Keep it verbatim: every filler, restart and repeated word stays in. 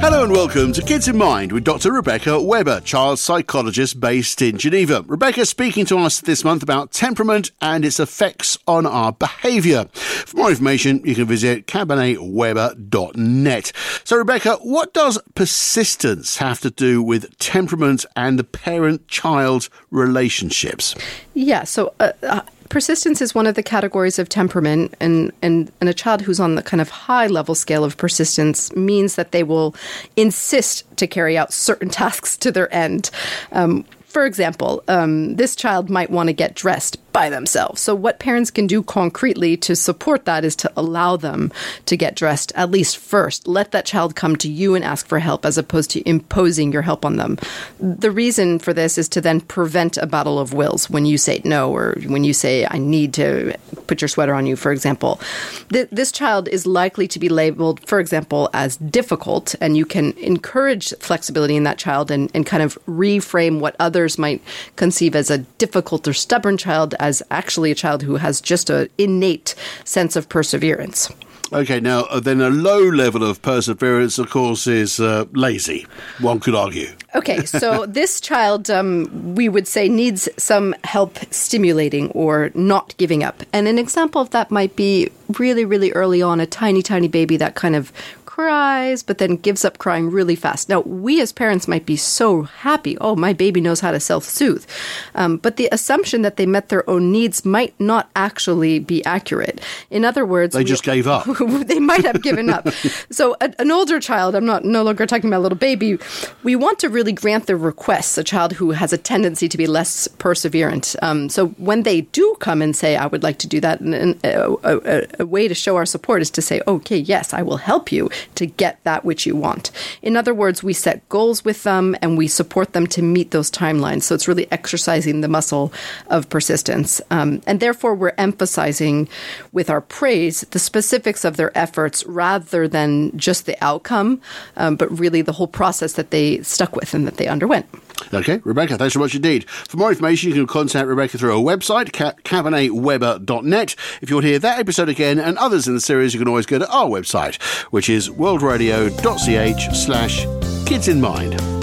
Hello and welcome to Kids in Mind with Doctor Rebecca Weber, child psychologist based in Geneva. Rebecca speaking to us this month about temperament and its effects on our behaviour. For more information, you can visit cabernet weber dot net. So, Rebecca, what does persistence have to do with temperament and the parent-child relationships? Yeah, so... Uh, uh, Persistence is one of the categories of temperament, and, and, and a child who's on the kind of high-level scale of persistence means that they will insist to carry out certain tasks to their end. Um, for example, um, this child might want to get dressed by themselves. So what parents can do concretely to support that is to allow them to get dressed, at least first. Let that child come to you and ask for help as opposed to imposing your help on them. The reason for this is to then prevent a battle of wills when you say no, or when you say, I need to put your sweater on you, for example. Th- this child is likely to be labeled, for example, as difficult, and you can encourage flexibility in that child and, and kind of reframe what others might conceive as a difficult or stubborn child as actually a child who has just an innate sense of perseverance. Okay, now, uh, then a low level of perseverance, of course, is uh, lazy, one could argue. Okay, so this child, um, we would say, needs some help stimulating or not giving up. And an example of that might be really, really early on, a tiny, tiny baby that kind of cries, but then gives up crying really fast. Now, we as parents might be so happy, oh, my baby knows how to self-soothe. Um, but the assumption that they met their own needs might not actually be accurate. In other words... They just we, gave up. They might have given up. So a, an older child, I'm not no longer talking about a little baby, we want to really grant their requests, a child who has a tendency to be less perseverant. Um, so when they do come and say, I would like to do that, and, and a, a, a way to show our support is to say, okay, yes, I will help you to get that which you want. In other words, we set goals with them and we support them to meet those timelines. So it's really exercising the muscle of persistence. Um, and therefore, we're emphasizing with our praise the specifics of their efforts rather than just the outcome, um, but really the whole process that they stuck with and that they underwent. Okay, Rebecca, thanks so much indeed. For more information, you can contact Rebecca through our website, cabernet weber dot net. If you want to hear that episode again and others in the series, you can always go to our website, which is worldradio dot c h slash kids in mind.